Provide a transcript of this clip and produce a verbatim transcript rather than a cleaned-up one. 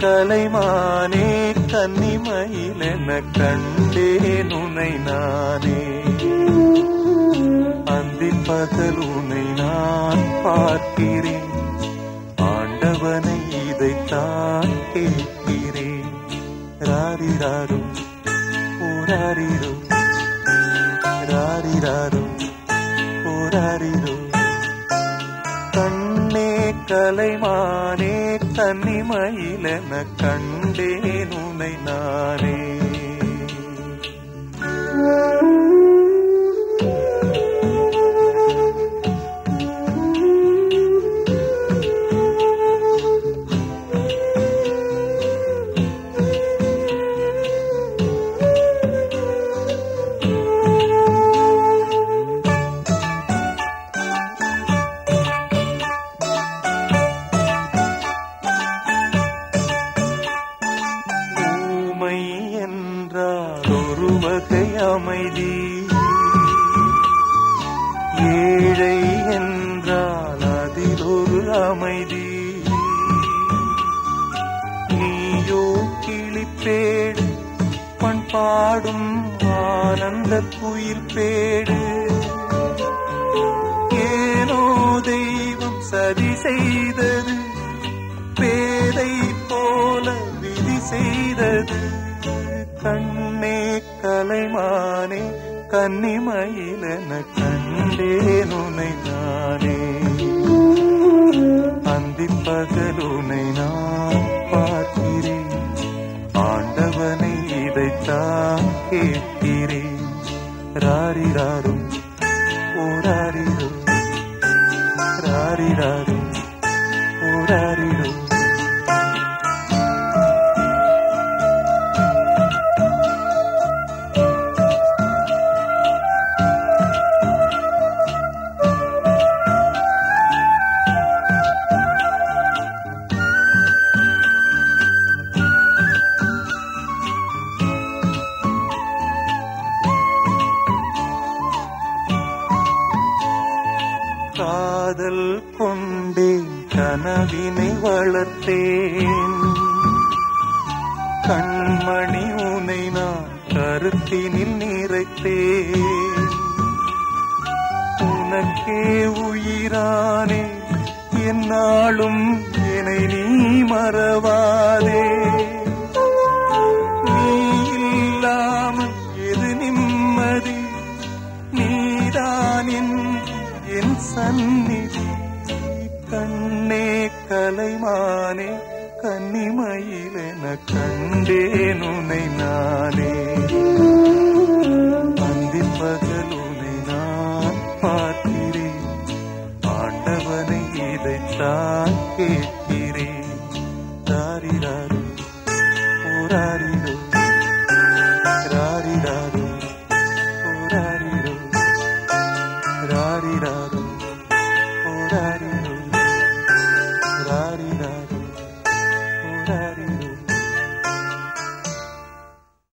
கலைமானே கன்னிமயிலென கண்டேன் உனை நானே. அந்தி பகல் உனை நான் பார்க்கிறேன், ஆண்டவனை இதைத்தான் கேட்கிறேன். ராரிராரும் போராரிரோ, ராரிராரும் போராரிரோ. கண்ணே கலைமானே கன்னிமயிலென கண்டேன் உனை நானே. ஒரு வகை அமைதி, ஏழை என்றால் அதில் ஒரு அமைதி. நீயோ கிளிப்பேடு, பண்பாடும் ஆனந்த குயில் பேடு. ஏனோ தெய்வம் சதி செய்தது, பேதை போல விதி செய்தது. கண்ணே கலைமானே கன்னிமயிலென கண்டேன் உனை நானே. அந்தி பகல் உனை நான் பார்க்கிறேன், ஆண்டவனை இதைத்தான் கேட்கிறேன். ராரிராரும் ஓராரிரோ, ராரிராரும் ஓராரிரோ. காதல் கொண்டேன், கனவினை வளர்த்தேன். கண்மணி உனை நான் கருத்தினில் நிறைத்தேன். உனக்கே உயிரானே, என்னாலும் என்னை நீ மறவாதே. நீ இல்லாமல் எது நிம்மதி, நீதான் என் சந்நிதி. கண்ணே கலைமானே கன்னிமயிலென கண்டேன் உனை நானே. அந்தி பகல் உனை நான் பார்க்கிறேன், ஆண்டவனை இதைத்தான் கேட்கிறேன். ராரிராரும் போராரிரோ, ராரிராரும் போராரிரோ, ராரிராரும் போராரிரோ, ராரிராரும் போராரிரோ.